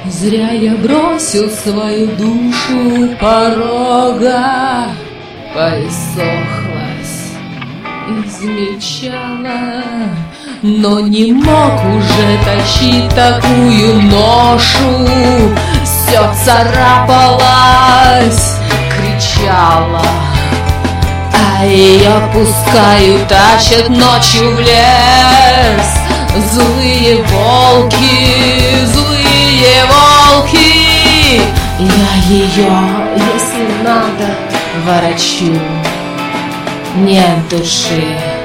Зря я бросил свою душу у порога. Поиссохлась, измельчала, но не мог уже тащить такую ношу. Все царапалось, кричала, а ее пускают, тащат ночью в лес. Злые волки, злые волки. Я ее, если надо, ворочу. Нет души,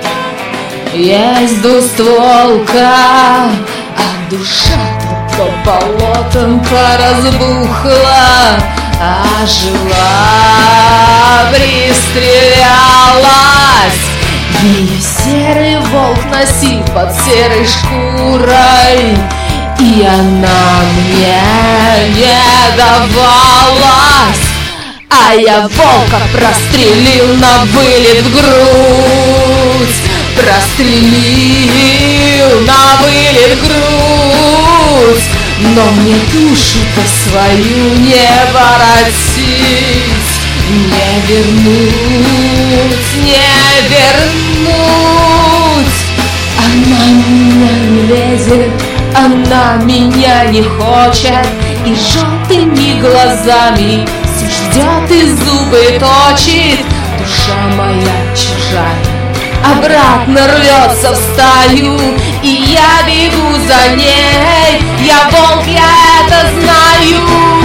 есть двустволка, а душа-то по болотам поразбухла, а жила, пристрелялась. Ее серый волк носил под серой шкурой, и она мне не давалась. А я волка прострелил на вылет в грудь, прострелил на вылет в грудь. Но мне душу-то свою не воротить, не вернуть, не вернуть. Она меня не лезет, она меня не хочет, и желтыми глазами все ждет и зубы точит. Душа моя чужая обратно рвется в стаю, и я бегу за ней. Я волк, я это знаю.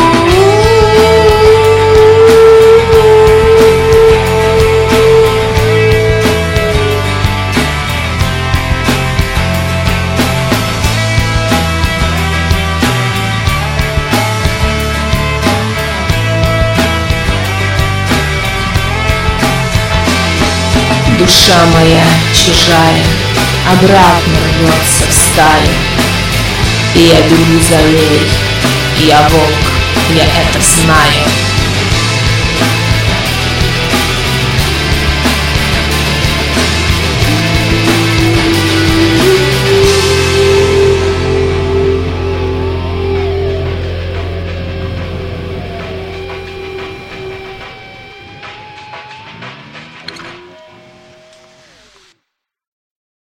Душа моя чужая обратно рвется в стаю, и я бегу за ней. Я волк, я это знаю.